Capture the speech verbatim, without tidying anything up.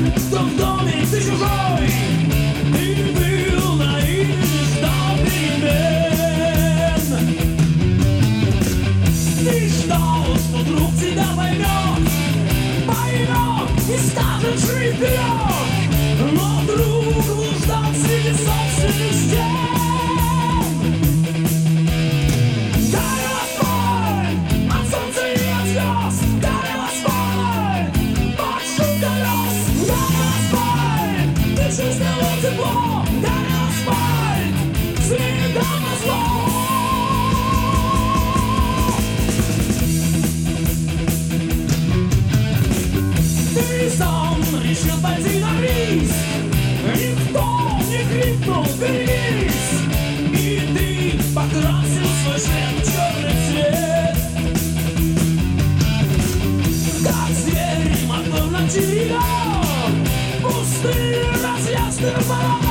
кто в доме ты чужой. Ты был наивен, ждал перемен. Ты ждал, что друг тебя поймет, поймет и скажет жить вперед. Но друг блуждал среди собственных стен. Чувствовал тепло, горел асфальт, следом на зло. Ты сам решил пойти на риск, никто не крикнул «берегись!» И ты покрасил свой шлем в черный цвет. Как зверь мотор на тебя, пустые разъезды пора.